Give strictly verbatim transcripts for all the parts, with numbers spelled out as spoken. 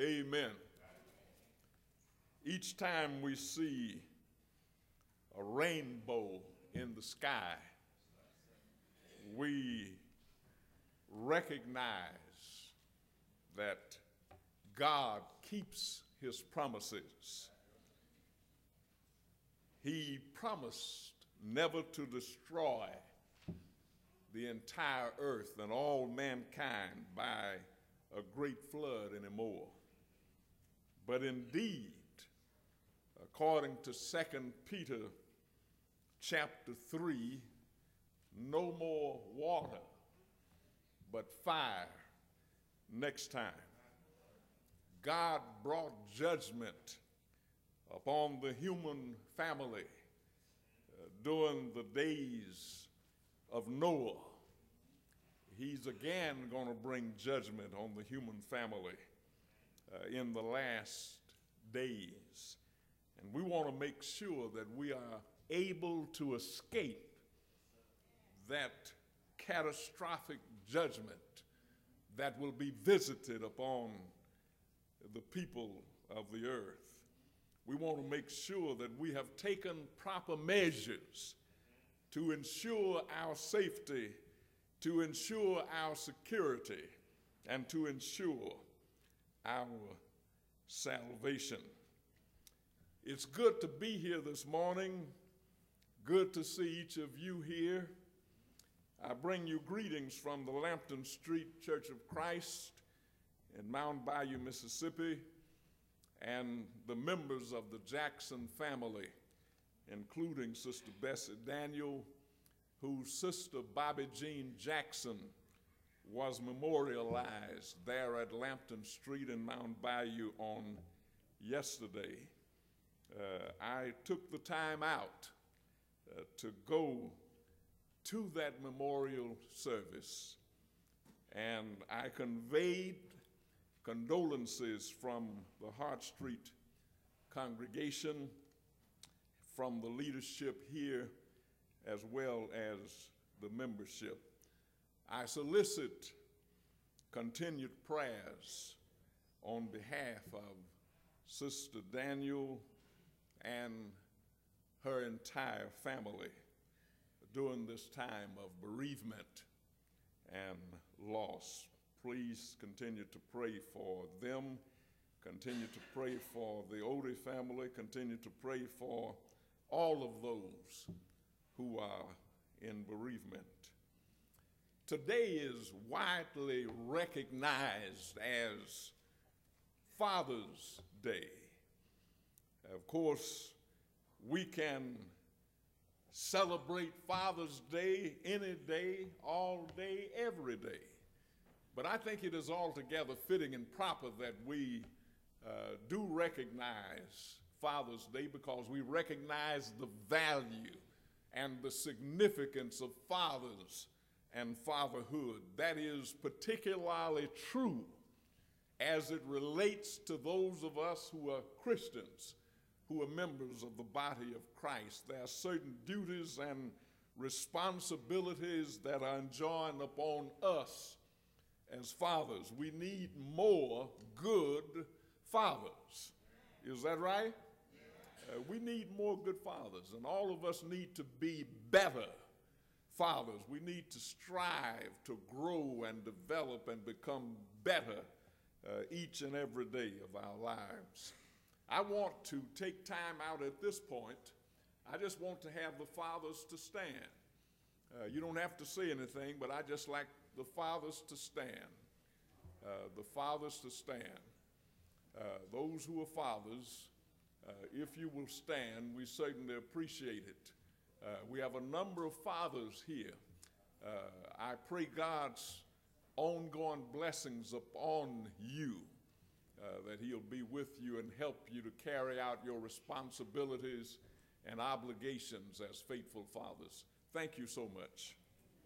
Amen. Each time we see a rainbow in the sky, we recognize that God keeps his promises. He promised never to destroy the entire earth and all mankind by a great flood anymore. But indeed, according to Second Peter chapter three, no more water, but fire next time. God brought judgment upon the human family uh, during the days of Noah. He's again going to bring judgment on the human family uh, in the last days. And we want to make sure that we are able to escape that catastrophic judgment that will be visited upon the people of the earth. We want to make sure that we have taken proper measures to ensure our safety, to ensure our security, and to ensure our salvation. It's good to be here this morning. Good to see each of you here. I bring you greetings from the Lampton Street Church of Christ in Mound Bayou, Mississippi, and the members of the Jackson family, including Sister Bessie Daniel, whose sister Bobby Jean Jackson was memorialized there at Lampton Street in Mound Bayou on yesterday. Uh, I took the time out uh, to go to that memorial service, and I conveyed condolences from the Hart Street congregation, from the leadership here, as well as the membership. I solicit continued prayers on behalf of Sister Daniel and her entire family during this time of bereavement and loss. Please continue to pray for them. Continue to pray for the Odie family. Continue to pray for all of those who are in bereavement. Today is widely recognized as Father's Day. Of course, we can celebrate Father's Day any day, all day, every day. But I think it is altogether fitting and proper that we uh, do recognize Father's Day, because we recognize the value and the significance of fathers and fatherhood. That is particularly true as it relates to those of us who are Christians, who are members of the body of Christ. There are certain duties and responsibilities that are enjoined upon us as fathers. We need more good fathers. Is that right? Uh, we need more good fathers, and all of us need to be better fathers. We need to strive to grow and develop and become better uh, each and every day of our lives. I want to take time out at this point. I just want to have the fathers to stand. Uh, you don't have to say anything, but I just like the fathers to stand. Uh, the fathers to stand. Uh, those who are fathers, uh, if you will stand, we certainly appreciate it. Uh, we have a number of fathers here. Uh, I pray God's ongoing blessings upon you, uh, that he'll be with you and help you to carry out your responsibilities and obligations as faithful fathers. Thank you so much.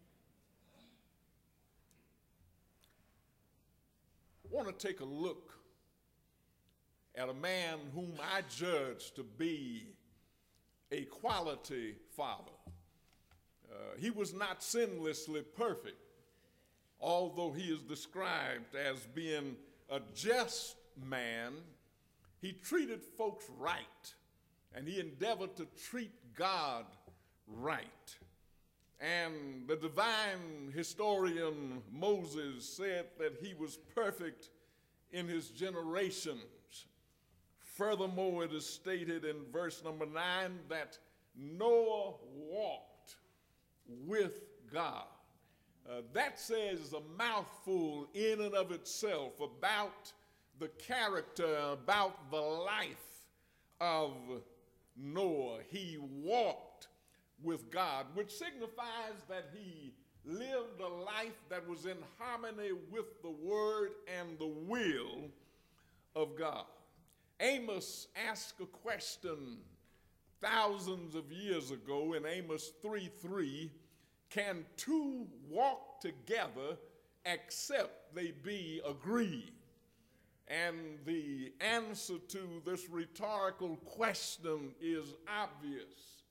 I want to take a look at a man whom I judge to be a quality father. Uh, he was not sinlessly perfect, although he is described as being a just man, he treated folks right, and he endeavored to treat God right. And the divine historian Moses said that he was perfect in his generations. Furthermore, it is stated in verse number nine that Noah walked with God. Uh, that says a mouthful in and of itself about the character, about the life of Noah. He walked with God, which signifies that he lived a life that was in harmony with the word and the will of God. Amos asked a question thousands of years ago in Amos three three, can two walk together except they be agreed? And the answer to this rhetorical question is obvious.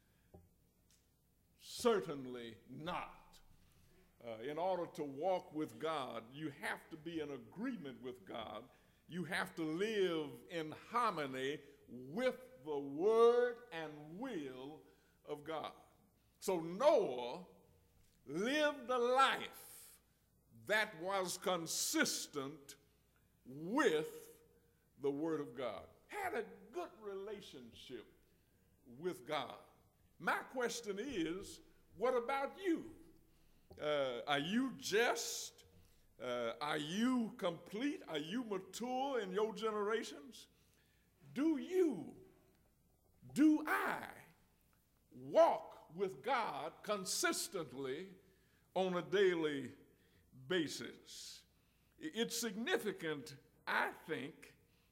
Certainly not. Uh, in order to walk with God, you have to be in agreement with God. You have to live in harmony with the word and will of God. So Noah lived a life that was consistent with the word of God, had a good relationship with God. My question is, what about you? Uh, are you just? Uh, are you complete? Are you mature in your generations? Do you, do I walk with God consistently on a daily basis? It's significant, I think,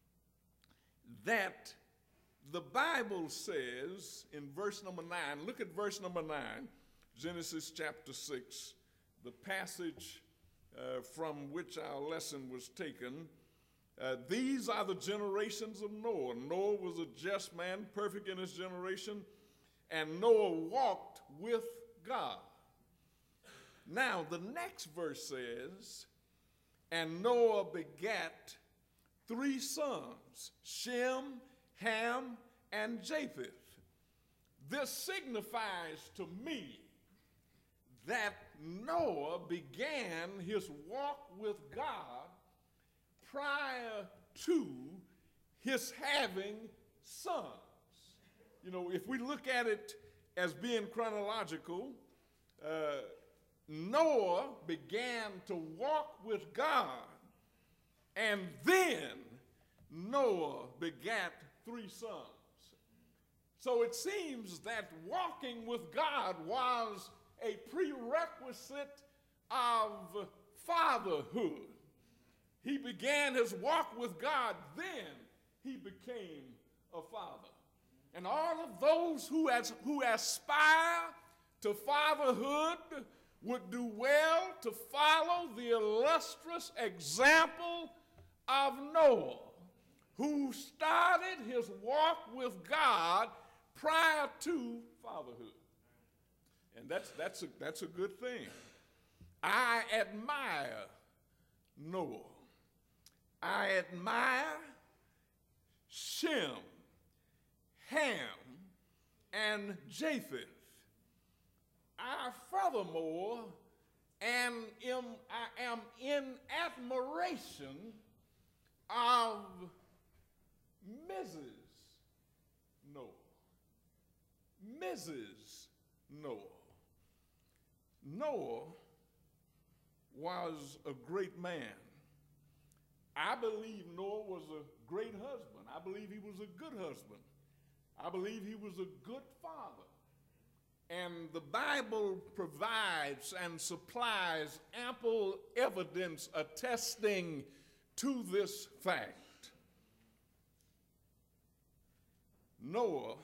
that the Bible says in verse number nine, look at verse number nine, Genesis chapter six, the passage uh, from which our lesson was taken. Uh, these are the generations of Noah. Noah was a just man, perfect in his generation, and Noah walked with God. Now, the next verse says, and Noah begat three sons, Shem, Ham, and Japheth. This signifies to me that Noah began his walk with God prior to his having sons. You know, if we look at it as being chronological, uh, Noah began to walk with God, and then Noah begat three sons. So it seems that walking with God was a prerequisite of fatherhood. He began his walk with God, then he became a father. And all of those who, as, who aspire to fatherhood would do well to follow the illustrious example of Noah, who started his walk with God prior to fatherhood. And that's, that's, a, that's a good thing. I admire Noah. I admire Shem, Ham, and Japheth. I furthermore am, am, I am in admiration of Missus Noah. Missus Noah. Noah was a great man. I believe Noah was a great husband. I believe he was a good husband. I believe he was a good father. And the Bible provides and supplies ample evidence attesting to this fact. Noah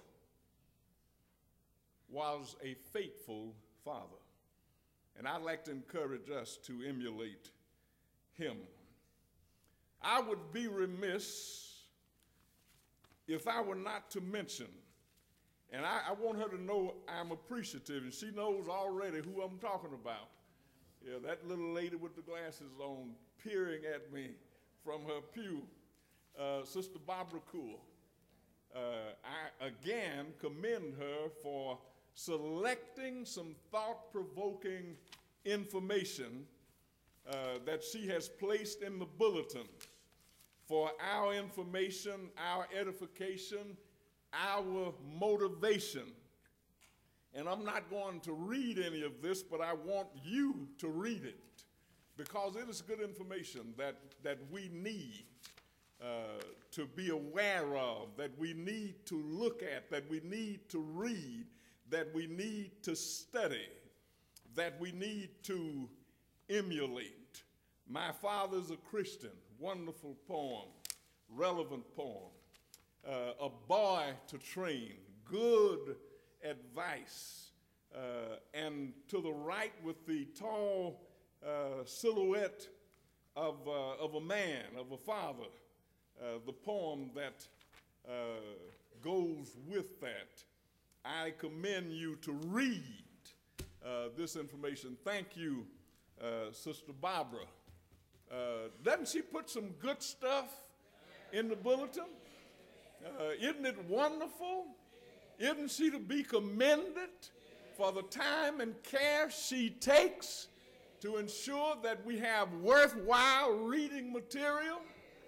was a faithful father, and I'd like to encourage us to emulate him. I would be remiss if I were not to mention, and I, I want her to know I'm appreciative, and she knows already who I'm talking about. Yeah, that little lady with the glasses on peering at me from her pew. uh, Sister Barbara Cool. Uh, I again commend her for selecting some thought-provoking information uh, that she has placed in the bulletin for our information, our edification, our motivation. And I'm not going to read any of this, but I want you to read it because it is good information that, that we need uh, to be aware of, that we need to look at, that we need to read, that we need to study, that we need to emulate. My Father's a Christian, wonderful poem, relevant poem. Uh, a boy to train, good advice. Uh, and to the right with the tall uh, silhouette of, uh, of a man, of a father, uh, the poem that uh, goes with that. I commend you to read uh, this information. Thank you, uh, Sister Barbara. Uh, doesn't she put some good stuff in the bulletin? Uh, isn't it wonderful? Isn't she to be commended for the time and care she takes to ensure that we have worthwhile reading material?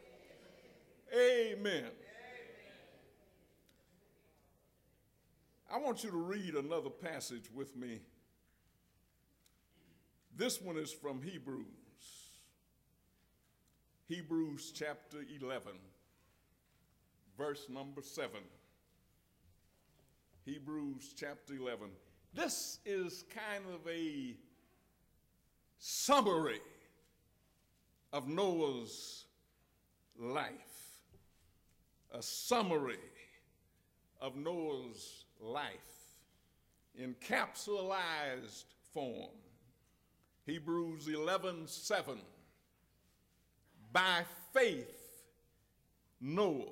Amen. I want you to read another passage with me. This one is from Hebrews. Hebrews chapter eleven, verse number seven. Hebrews chapter eleven. This is kind of a summary of Noah's life. A summary of Noah's life in capsulized form. Hebrews eleven seven. By faith, Noah,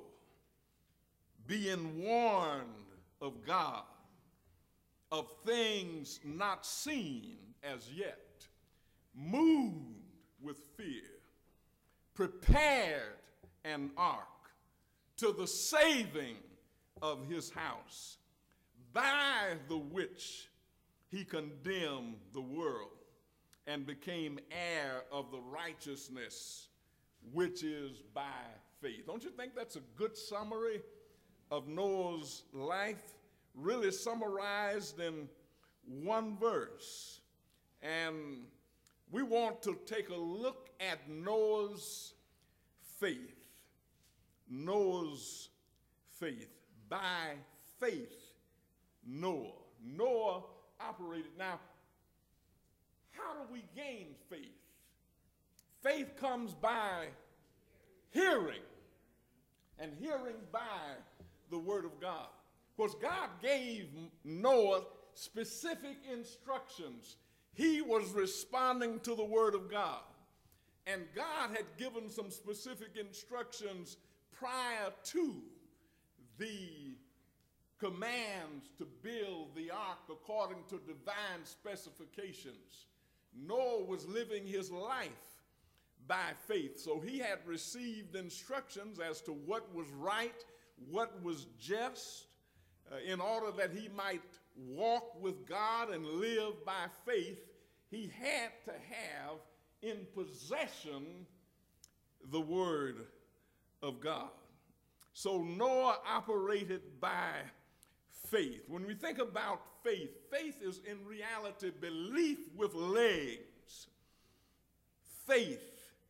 being warned of God, of things not seen as yet, moved with fear, prepared an ark to the saving of his house, by the which he condemned the world and became heir of the righteousness which is by faith. Don't you think that's a good summary of Noah's life, really summarized in one verse? And we want to take a look at Noah's faith. Noah's faith. By faith, Noah. Noah operated. Now, how do we gain faith? Faith comes by hearing, and hearing by the word of God. Of course, God gave Noah specific instructions. He was responding to the word of God. And God had given some specific instructions prior to the commands to build the ark according to divine specifications. Noah was living his life by faith. So he had received instructions as to what was right, what was just, uh, in order that he might walk with God and live by faith. He had to have in possession the word of God. So Noah operated by faith. When we think about faith, faith is in reality belief with legs. Faith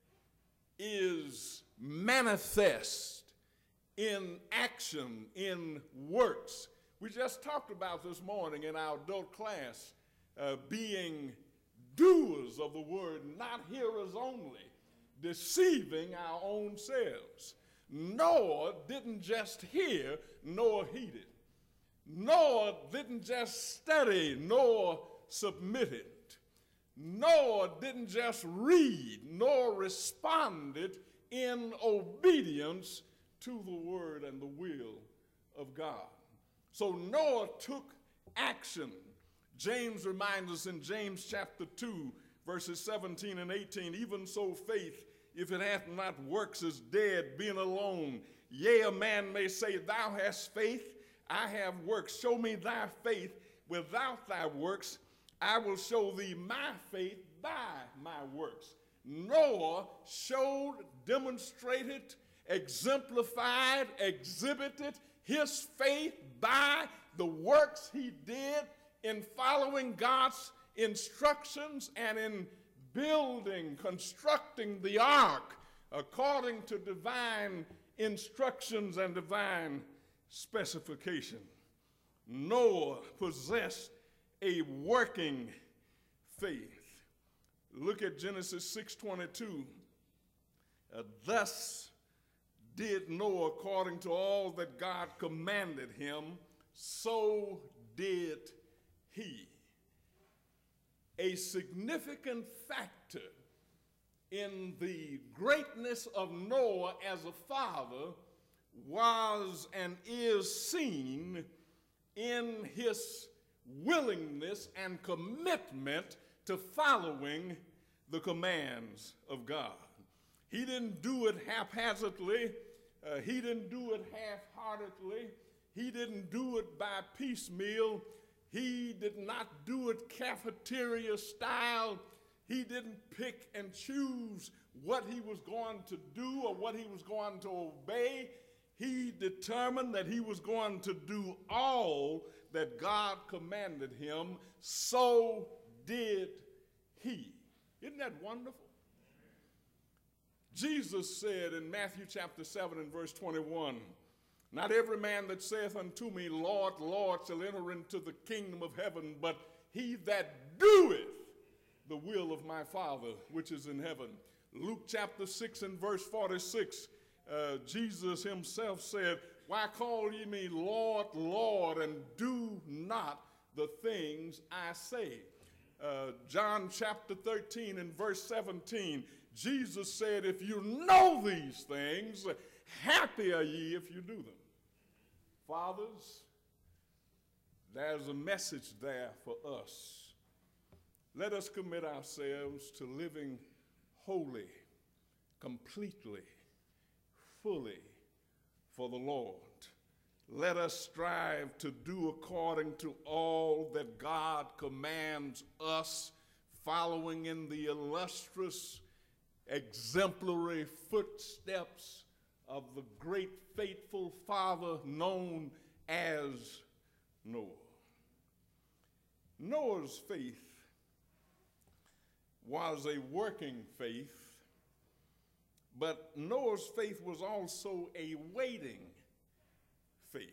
is manifest in action, in works. We just talked about this morning in our adult class, uh, being doers of the word, not hearers only, deceiving our own selves. Noah didn't just hear, Noah heeded. Noah didn't just study, Noah submitted. Noah didn't just read, Noah responded in obedience to the word and the will of God. So Noah took action. James reminds us in James chapter two, verses seventeen and eighteen, even so faith, if it hath not works, is dead, being alone. Yea, a man may say, thou hast faith, I have works. Show me thy faith without thy works. I will show thee my faith by my works. Noah showed, demonstrated, exemplified, exhibited his faith by the works he did in following God's instructions and in building, constructing the ark according to divine instructions and divine specification. Noah possessed a working faith. Look at Genesis six twenty-two. Uh, Thus did Noah according to all that God commanded him, so did he. A significant factor in the greatness of Noah as a father was and is seen in his willingness and commitment to following the commands of God. He didn't do it haphazardly. Uh, he didn't do it half-heartedly. He didn't do it by piecemeal. He did not do it cafeteria style. He didn't pick and choose what he was going to do or what he was going to obey. He determined that he was going to do all that God commanded him. So did he. Isn't that wonderful? Jesus said in Matthew chapter seven and verse twenty-one, not every man that saith unto me, Lord, Lord, shall enter into the kingdom of heaven, but he that doeth the will of my Father which is in heaven. Luke chapter six and verse forty-six, uh, Jesus himself said, why call ye me Lord, Lord, and do not the things I say? Uh, John chapter thirteen and verse seventeen, Jesus said, if you know these things, happy are ye if you do them. Fathers, there's a message there for us. Let us commit ourselves to living wholly, completely, fully for the Lord. Let us strive to do according to all that God commands us, following in the illustrious, exemplary footsteps of the great faithful father known as Noah. Noah's faith was a working faith, but Noah's faith was also a waiting faith.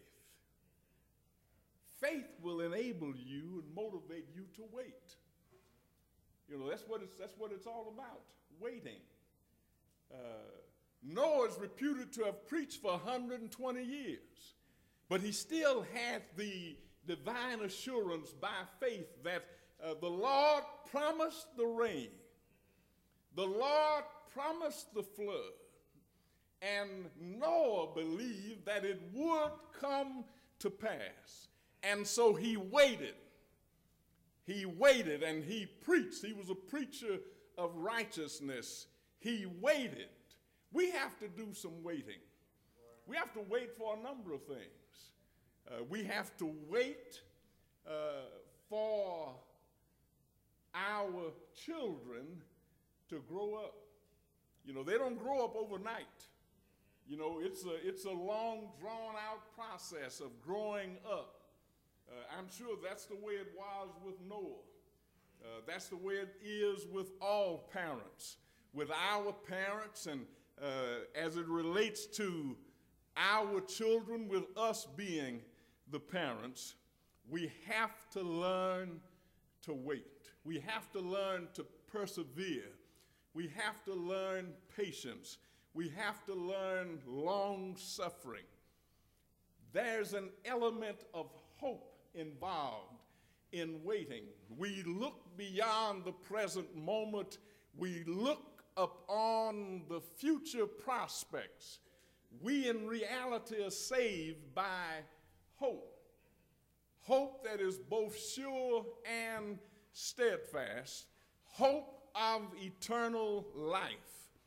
Faith will enable you and motivate you to wait. You know, that's what it's, that's what it's all about, waiting. Uh, Noah is reputed to have preached for one hundred twenty years, but he still had the divine assurance by faith that uh, the Lord promised the rain, the Lord promised the flood, and Noah believed that it would come to pass. And so he waited. He waited and he preached. He was a preacher of righteousness. He waited. We have to do some waiting. We have to wait for a number of things. Uh, we have to wait uh, for our children to grow up. You know, they don't grow up overnight. You know, it's a, it's a long, drawn-out process of growing up. Uh, I'm sure that's the way it was with Noah. Uh, that's the way it is with all parents, with our parents, and uh, as it relates to our children, with us being the parents, we have to learn to wait. We have to learn to persevere. We have to learn patience. We have to learn long suffering. There's an element of hope involved in waiting. We look beyond the present moment. We look upon the future prospects. We in reality are saved by hope. Hope that is both sure and steadfast. Hope of eternal life.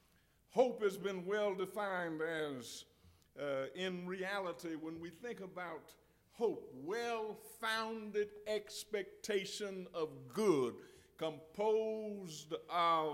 Hope has been well defined as, uh, in reality, when we think about hope, well-founded expectation of good, composed of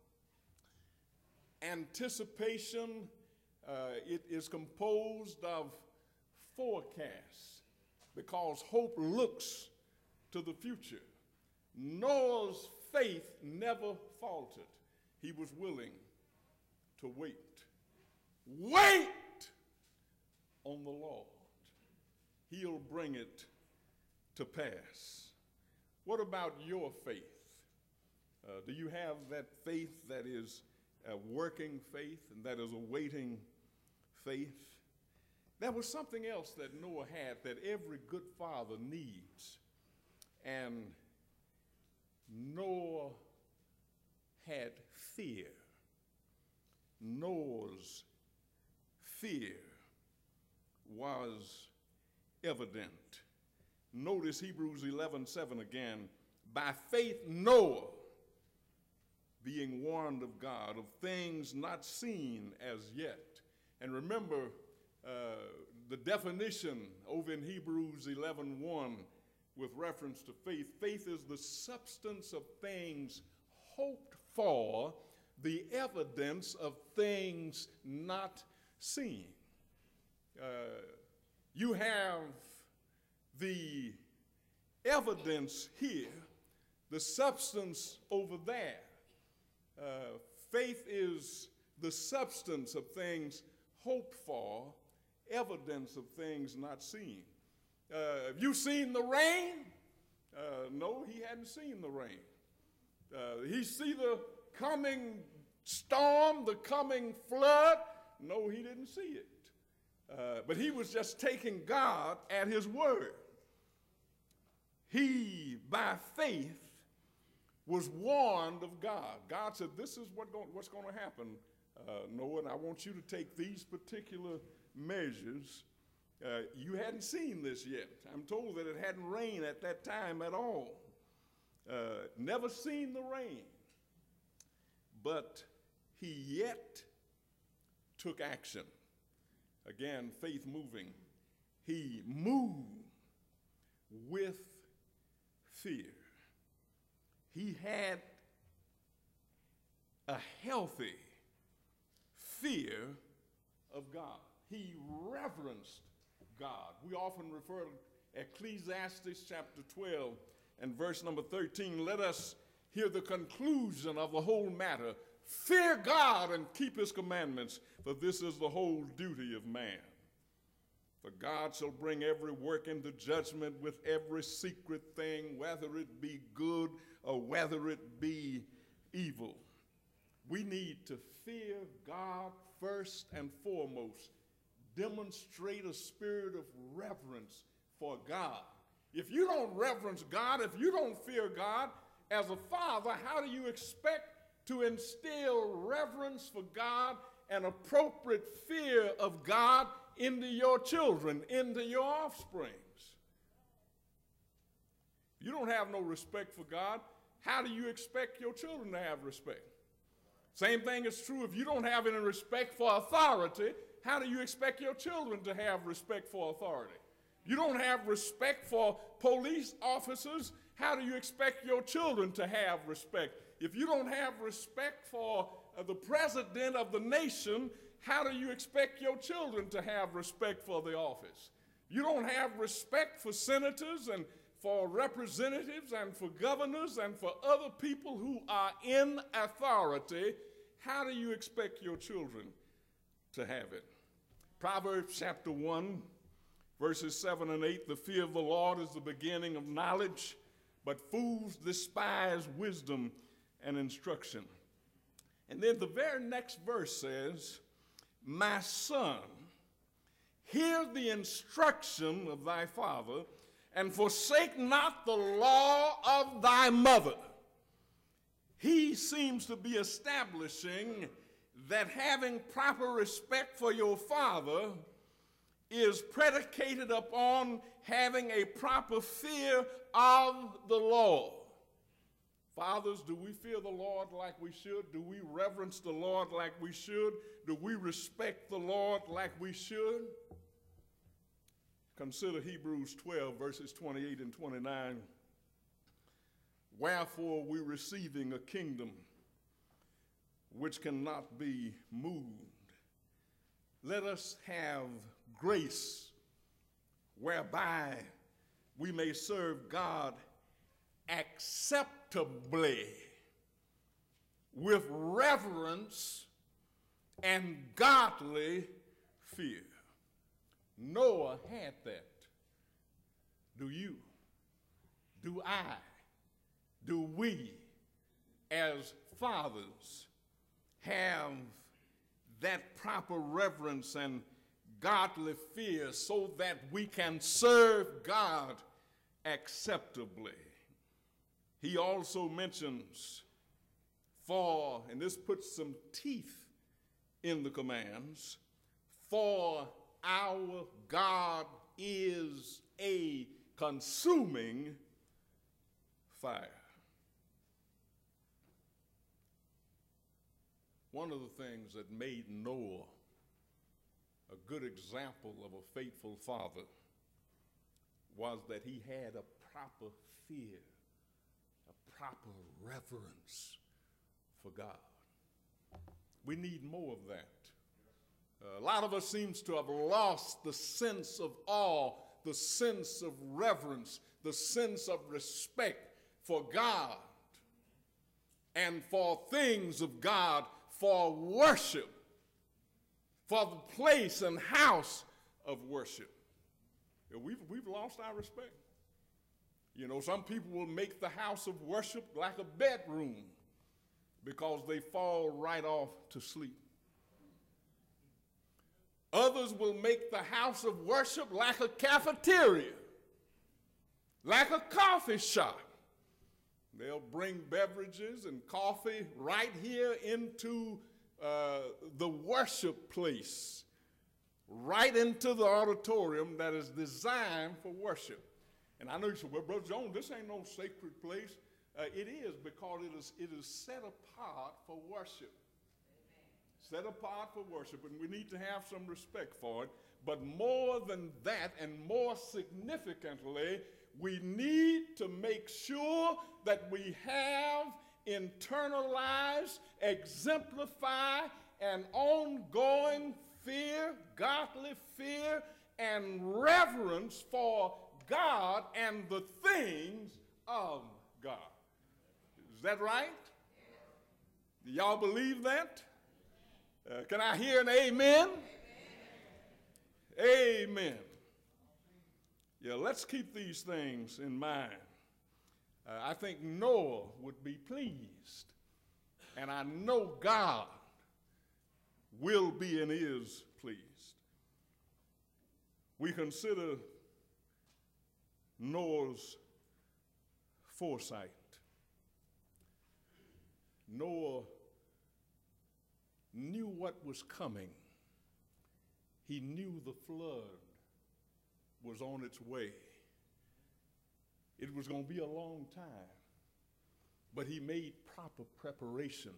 anticipation. Uh, it is composed of forecasts, because hope looks to the future. Noah's faith never faltered. He was willing to wait. Wait on the Lord. He'll bring it to pass. What about your faith? Uh, do you have that faith that is a working faith and that is a waiting faith? There was something else that Noah had that every good father needs. And Noah had fear. Noah's fear was evident. Notice Hebrews eleven seven again. By faith Noah, being warned of God of things not seen as yet. And remember uh, the definition over in Hebrews eleven one with reference to faith. Faith is the substance of things hoped for, the evidence of things not seen. Uh, you have the evidence here, the substance over there. Uh, faith is the substance of things hoped for, evidence of things not seen. Uh, have you seen the rain? Uh, no, he hadn't seen the rain. Uh, he see the coming storm, the coming flood? No, he didn't see it. Uh, but he was just taking God at his word. He, by faith, was warned of God. God said, this is what go- what's going to happen, uh, Noah, and I want you to take these particular measures. Uh, you hadn't seen this yet. I'm told that it hadn't rained at that time at all. Uh, never seen the rain. But he yet took action. Again, faith moving. He moved with fear. He had a healthy fear of God. He reverenced God. We often refer to Ecclesiastes chapter twelve and verse number thirteen. Let us hear the conclusion of the whole matter. Fear God and keep his commandments, for this is the whole duty of man. For God shall bring every work into judgment with every secret thing, whether it be good or whether it be evil. We need to fear God first and foremost. Demonstrate a spirit of reverence for God. If you don't reverence God, if you don't fear God, as a father, how do you expect to instill reverence for God and appropriate fear of God into your children, into your offsprings? If you don't have no respect for God, how do you expect your children to have respect? Same thing is true if you don't have any respect for authority. How do you expect your children to have respect for authority? You don't have respect for police officers. How do you expect your children to have respect? If you don't have respect for uh, the president of the nation, how do you expect your children to have respect for the office? You don't have respect for senators and for representatives and for governors and for other people who are in authority. How do you expect your children to have it? Proverbs chapter one, verses seven and eight, the fear of the Lord is the beginning of knowledge, but fools despise wisdom and instruction. And then the very next verse says, my son, hear the instruction of thy father, and forsake not the law of thy mother. He seems to be establishing that having proper respect for your father is predicated upon having a proper fear of the law. Fathers, do we fear the Lord like we should? Do we reverence the Lord like we should? Do we respect the Lord like we should? Consider Hebrews twelve, verses twenty-eight and twenty-nine. Wherefore we receiving a kingdom which cannot be moved, let us have grace whereby we may serve God acceptably with reverence and godly fear. Noah had that. Do you? Do I? Do we, as fathers, have that proper reverence and godly fear so that we can serve God acceptably? He also mentions for, and this puts some teeth in the commands, for our God is a consuming fire. One of the things that made Noah a good example of a faithful father was that he had a proper fear, a proper reverence for God. We need more of that. Uh, a lot of us seems to have lost the sense of awe, the sense of reverence, the sense of respect for God and for things of God, for worship, for the place and house of worship. You know, we've, we've lost our respect. You know, some people will make the house of worship like a bedroom because they fall right off to sleep. Others will make the house of worship like a cafeteria, like a coffee shop. They'll bring beverages and coffee right here into uh, the worship place, right into the auditorium that is designed for worship. And I know you say, well, Brother Jones, this ain't no sacred place. Uh, it is, because it is, it is set apart for worship. Set apart for worship, and we need to have some respect for it. But more than that, and more significantly, we need to make sure that we have internalized, exemplify, an ongoing fear, godly fear, and reverence for God and the things of God. Is that right? Do y'all believe that? Uh, can I hear an amen? Amen. Amen. Yeah, let's keep these things in mind. Uh, I think Noah would be pleased, and I know God will be and is pleased. We consider Noah's foresight. Noah knew what was coming. He knew the flood was on its way. It was going to be a long time, but he made proper preparation.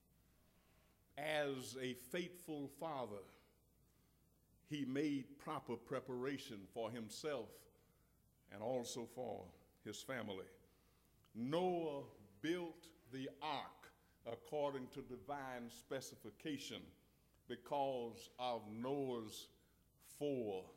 As a faithful father, he made proper preparation for himself and also for his family. Noah built the ark according to divine specification because of Noah's foresight.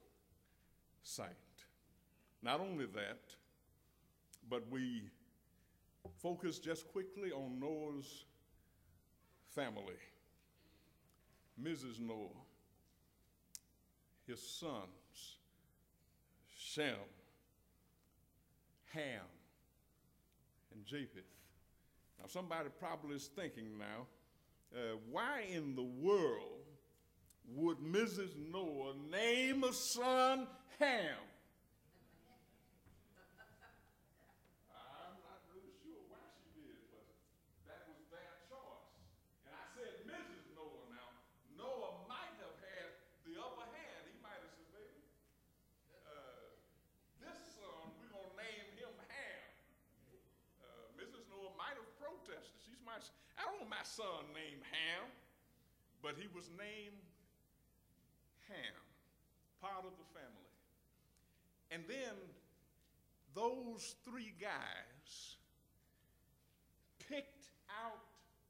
Not only that, but we focus just quickly on Noah's family. Missus Noah, his sons, Shem, Ham, and Japheth. Now, somebody probably is thinking now, uh, why in the world would Missus Noah name a son Ham? I'm not really sure why she did, but that was their choice. And I said Missus Noah now. Noah might have had the upper hand. He might have said, baby, uh, this son, we're going to name him Ham. Uh, Missus Noah might have son named Ham, but he was named Ham, part of the family. And then those three guys picked out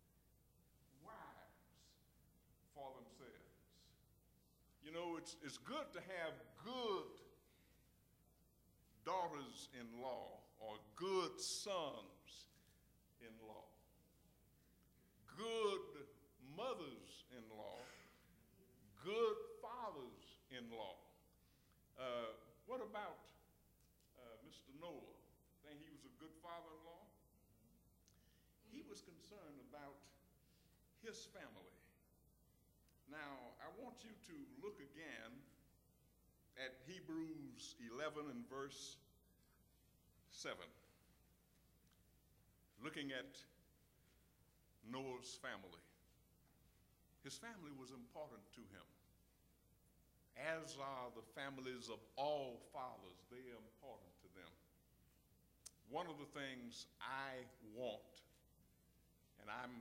wives for themselves. You know, it's, it's good to have good daughters-in-law or good sons-in-law, good mothers-in-law, good fathers-in-law. Uh, what about uh, Mister Noah? Think he was a good father-in-law? He was concerned about his family. Now, I want you to look again at Hebrews eleven and verse seven. Looking at Noah's family. His family was important to him, as are the families of all fathers. They are important to them. One of the things I want, and I'm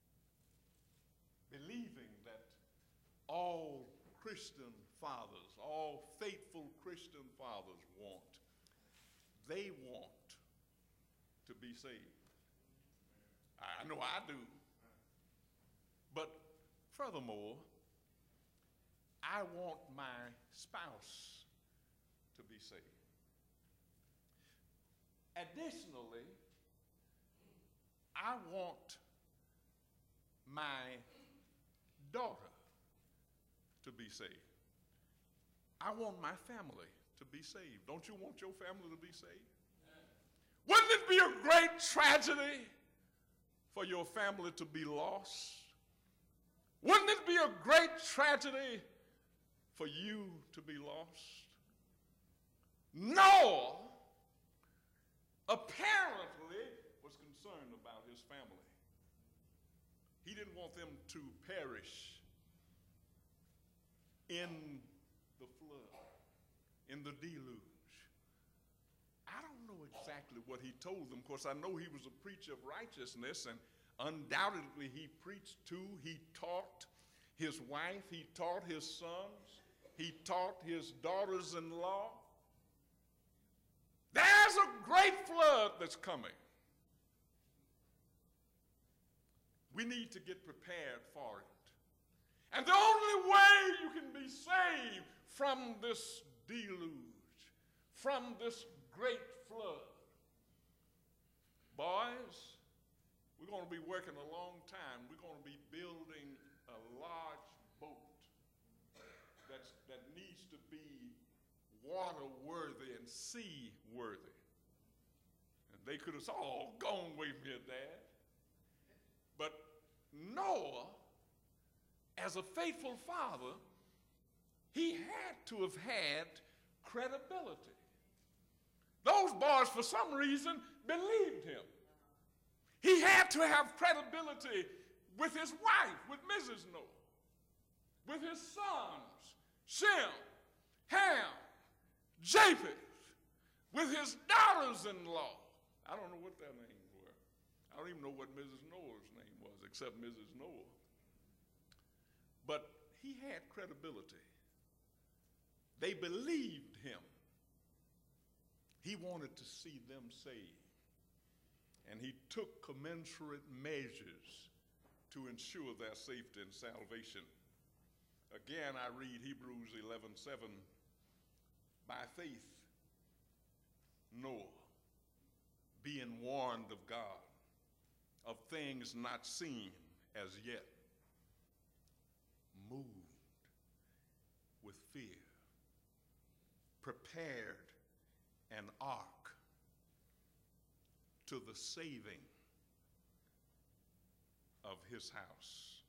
believing that all Christian fathers, all faithful Christian fathers want, they want to be saved. I know I do. But furthermore, I want my spouse to be saved. Additionally, I want my daughter to be saved. I want my family to be saved. Don't you want your family to be saved? Wouldn't it be a great tragedy for your family to be lost? Wouldn't it be a great tragedy for you to be lost? Noah apparently was concerned about his family. He didn't want them to perish in the flood, in the deluge. I don't know exactly what he told them. Of course, I know he was a preacher of righteousness, and undoubtedly he preached to, he taught his wife, he taught his sons, he taught his daughters-in-law. There's a great flood that's coming. We need to get prepared for it. And the only way you can be saved from this deluge, from this great flood, boys, we're going to be working a long time. We're going to be building a large boat that's, that needs to be water-worthy and sea-worthy. And they could have all gone away from here, Dad. But Noah, as a faithful father, he had to have had credibility. Those boys, for some reason, believed him. He had to have credibility with his wife, with Missus Noah, with his sons, Shem, Ham, Japheth, with his daughters-in-law. I don't know what their names were. I don't even know what Missus Noah's name was, except Missus Noah. But he had credibility. They believed him. He wanted to see them saved. And he took commensurate measures to ensure their safety and salvation. Again, I read Hebrews eleven seven. By faith, Noah, being warned of God, of things not seen as yet, moved with fear, prepared an ark to the saving of his house,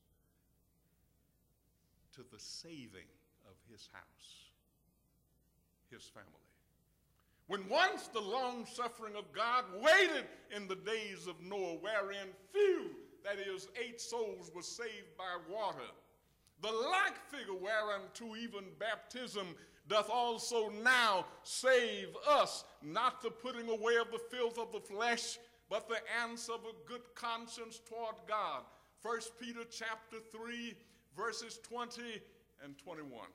to the saving of his house, his family. When once the long suffering of God waited in the days of Noah, wherein few, that is, eight souls, were saved by water, the like figure whereunto even baptism doth also now save us, not the putting away of the filth of the flesh, but the answer of a good conscience toward God First Peter chapter three, verses twenty and twenty-one.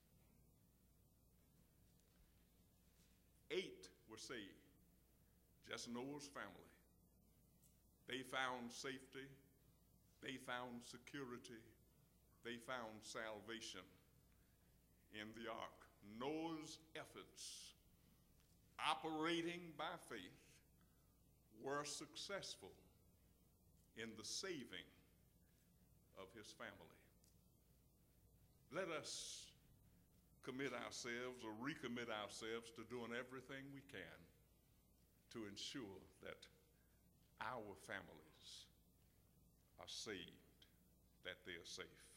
Eight were saved, just Noah's family. They found safety, they found security, they found salvation in the ark. Noah's efforts, operating by faith, were successful in the saving of his family. Let us commit ourselves or recommit ourselves to doing everything we can to ensure that our families are saved, that they are safe.